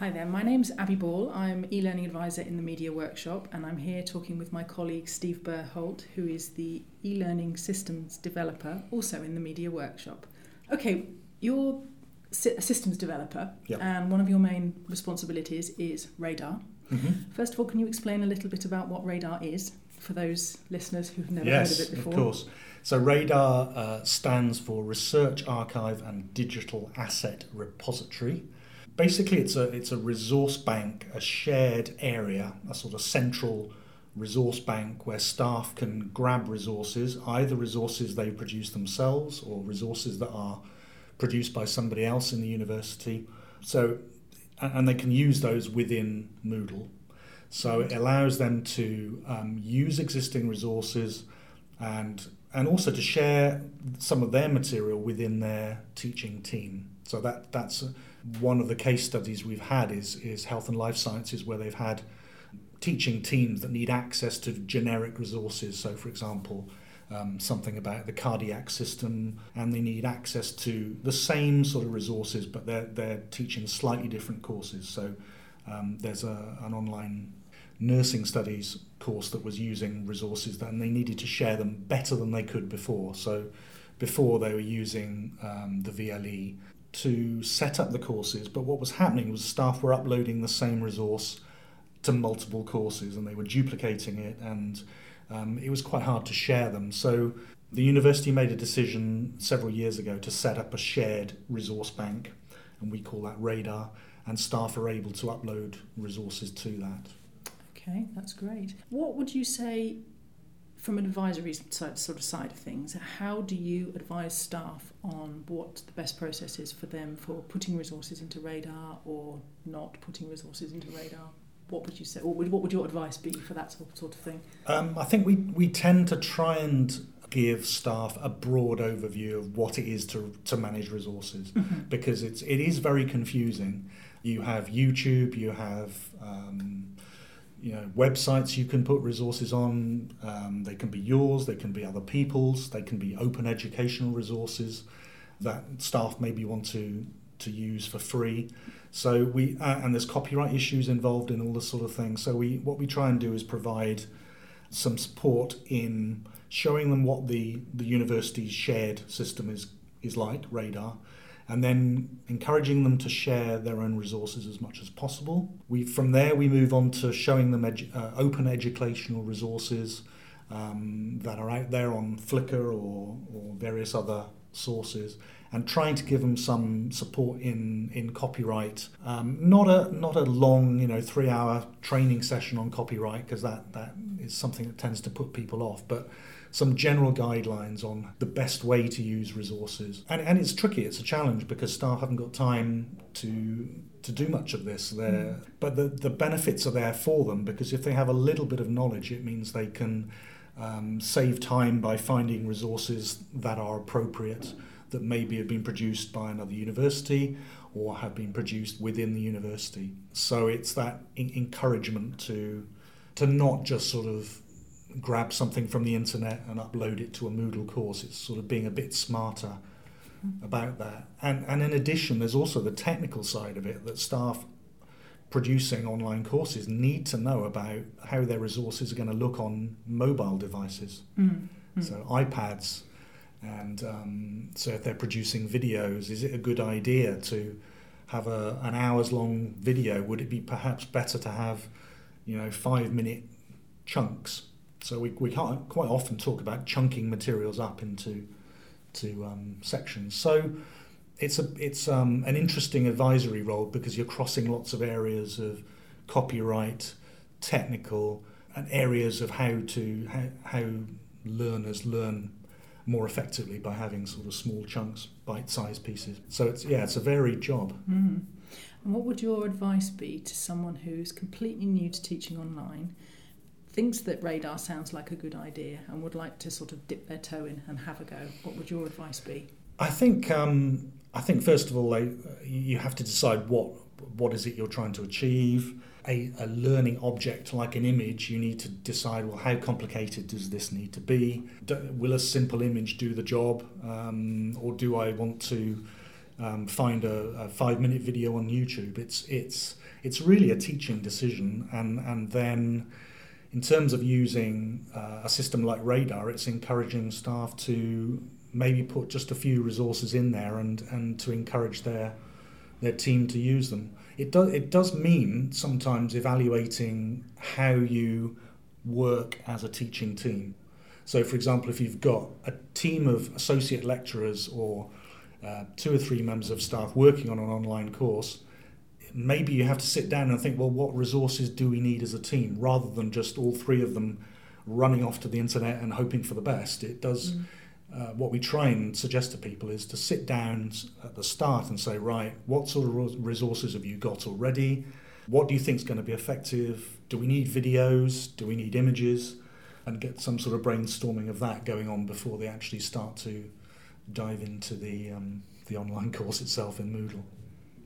Hi there, my name's Abby Ball. I'm e-learning advisor in the Media Workshop, and I'm here talking with my colleague Steve Burholt, who is the e-learning systems developer, also in the Media Workshop. Okay, you're a systems developer, Yep. and one of your main responsibilities is Radar. Mm-hmm. First of all, can you explain a little bit about what Radar is for those listeners who've never heard of it before? Yes, of course. So Radar stands for Research Archive and Digital Asset Repository. Basically, it's a resource bank, a shared area, a sort of central resource bank where staff can grab resources, either resources they produce themselves or resources that are produced by somebody else in the university. So, and they can use those within Moodle. So it allows them to use existing resources and also to share some of their material within their teaching team. So that's one of the case studies we've had is health and life sciences, where they've had teaching teams that need access to generic resources. So, for example, something about the cardiac system, and they need access to the same sort of resources, but they're teaching slightly different courses. So there's an online nursing studies course that was using resources and they needed to share them better than they could before. So before they were using the VLE to set up the courses, but what was happening was staff were uploading the same resource to multiple courses and they were duplicating it, and it was quite hard to share them. So the university made a decision several years ago to set up a shared resource bank, and we call that Radar, and staff are able to upload resources to that. Okay, that's great. What would you say, from an advisory side of things, how do you advise staff on what the best process is for them for putting resources into Radar or not putting resources into Radar? What would you say, or what would your advice be for that sort of thing? I think we tend to try and give staff a broad overview of what it is to manage resources, because it is very confusing. You have YouTube, you have websites you can put resources on. They can be yours, they can be other people's, they can be open educational resources that staff maybe want to use for free. So we and there's copyright issues involved in all this sort of thing. So what we try and do is provide some support in showing them what the university's shared system is like, Radar, and then encouraging them to share their own resources as much as possible. From there we move on to showing them open educational resources that are out there on Flickr or various other sources, and trying to give them some support in copyright. Not a long 3-hour training session on copyright, because that is something that tends to put people off, but some general guidelines on the best way to use resources. And it's tricky, it's a challenge, because staff haven't got time to do much of this there. But the benefits are there for them, because if they have a little bit of knowledge, it means they can save time by finding resources that are appropriate, that maybe have been produced by another university or have been produced within the university. So it's that encouragement to not just sort of grab something from the internet and upload it to a Moodle course. It's sort of being a bit smarter about that. And in addition, there's also the technical side of it, that staff producing online courses need to know about how their resources are going to look on mobile devices. So iPads, and so if they're producing videos, is it a good idea to have an hours long video? Would it be perhaps better to have 5-minute chunks? So we can't quite often talk about chunking materials up into sections. So it's an interesting advisory role, because you're crossing lots of areas of copyright, technical, and areas of how learners learn more effectively by having sort of small chunks, bite-sized pieces. So it's a varied job. And what would your advice be to someone who's completely new to teaching online, thinks that Radar sounds like a good idea and would like to sort of dip their toe in and have a go? What would your advice be? I think first of all, you have to decide what is it you're trying to achieve. A learning object like an image, you need to decide, well, how complicated does this need to be? Will a simple image do the job, or do I want to find a 5-minute video on YouTube? it's really a teaching decision. And then in terms of using a system like Radar, it's encouraging staff to maybe put just a few resources in there and to encourage their team to use them. It does mean sometimes evaluating how you work as a teaching team. So, for example, if you've got a team of associate lecturers or 2 or 3 members of staff working on an online course, maybe you have to sit down and think, well, what resources do we need as a team, rather than just all 3 of them running off to the internet and hoping for the best. It does. What we try and suggest to people is to sit down at the start and say, right, what sort of resources have you got already? What do you think is going to be effective? Do we need videos? Do we need images? And get some sort of brainstorming of that going on before they actually start to dive into the online course itself in Moodle.